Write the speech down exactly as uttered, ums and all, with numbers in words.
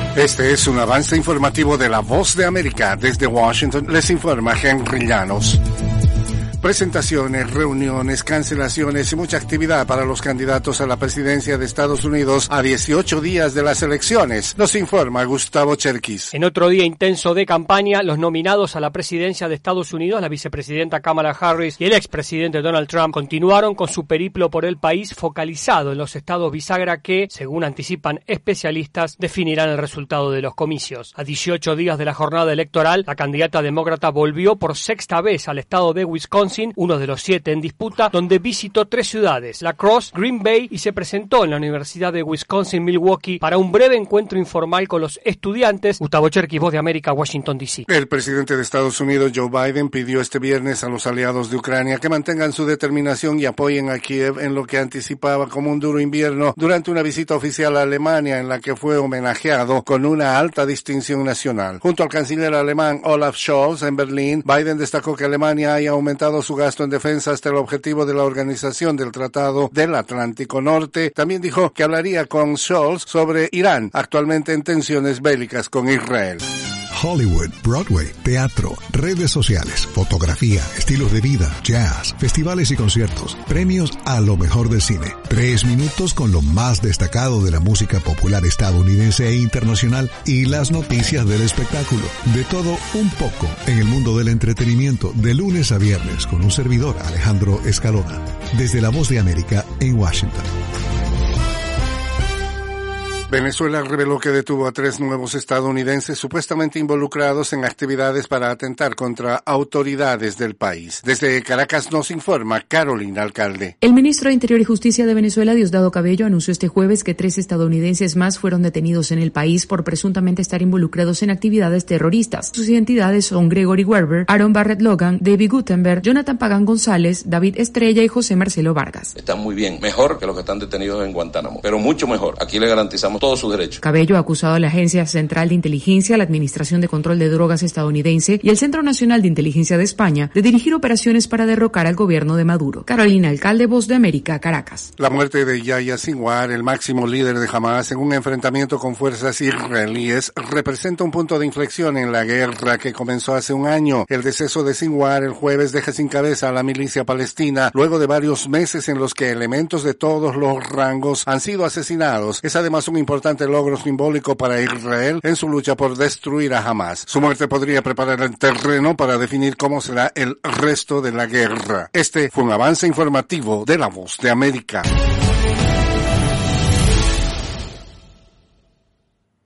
Este es un avance informativo de La Voz de América. Desde Washington les informa Henry Llanos. Presentaciones, reuniones, cancelaciones y mucha actividad para los candidatos a la presidencia de Estados Unidos a dieciocho días de las elecciones, nos informa Gustavo Cherkis. En otro día intenso de campaña, los nominados a la presidencia de Estados Unidos, la vicepresidenta Kamala Harris y el expresidente Donald Trump, continuaron con su periplo por el país focalizado en los estados bisagra que, según anticipan especialistas, definirán el resultado de los comicios. A dieciocho días de la jornada electoral, la candidata demócrata volvió por sexta vez al estado de Wisconsin, uno de los siete en disputa, donde visitó tres ciudades, La Crosse, Green Bay, y se presentó en la Universidad de Wisconsin-Milwaukee para un breve encuentro informal con los estudiantes. Gustavo Cherkis, Voz de América, Washington, D C. El presidente de Estados Unidos, Joe Biden, pidió este viernes a los aliados de Ucrania que mantengan su determinación y apoyen a Kiev en lo que anticipaba como un duro invierno durante una visita oficial a Alemania en la que fue homenajeado con una alta distinción nacional. Junto al canciller alemán Olaf Scholz en Berlín, Biden destacó que Alemania haya aumentado su gasto en defensa hasta el objetivo de la Organización del Tratado del Atlántico Norte. También dijo que hablaría con Scholz sobre Irán, actualmente en tensiones bélicas con Israel. Hollywood, Broadway, teatro, redes sociales, fotografía, estilos de vida, jazz, festivales y conciertos, premios a lo mejor del cine. Tres minutos con lo más destacado de la música popular estadounidense e internacional y las noticias del espectáculo. De todo un poco en el mundo del entretenimiento, de lunes a viernes con un servidor, Alejandro Escalona. Desde La Voz de América en Washington. Venezuela reveló que detuvo a tres nuevos estadounidenses supuestamente involucrados en actividades para atentar contra autoridades del país. Desde Caracas nos informa Carolina Alcalde. El ministro de Interior y Justicia de Venezuela, Diosdado Cabello, anunció este jueves que tres estadounidenses más fueron detenidos en el país por presuntamente estar involucrados en actividades terroristas. Sus identidades son Gregory Werber, Aaron Barrett Logan, David Gutenberg, Jonathan Pagan González, David Estrella y José Marcelo Vargas. Están muy bien, mejor que los que están detenidos en Guantánamo, pero mucho mejor. Aquí le garantizamos todos sus derechos. Cabello ha acusado a la Agencia Central de Inteligencia, la Administración de Control de Drogas estadounidense y el Centro Nacional de Inteligencia de España de dirigir operaciones para derrocar al gobierno de Maduro. Carolina Alcalde, Voz de América, Caracas. La muerte de Yahya Sinwar, el máximo líder de Hamas, en un enfrentamiento con fuerzas israelíes, representa un punto de inflexión en la guerra que comenzó hace un año. El deceso de Sinwar el jueves deja sin cabeza a la milicia palestina luego de varios meses en los que elementos de todos los rangos han sido asesinados. Es además un importante logro simbólico para Israel en su lucha por destruir a Hamas. Su muerte podría preparar el terreno para definir cómo será el resto de la guerra. Este fue un avance informativo de La Voz de América.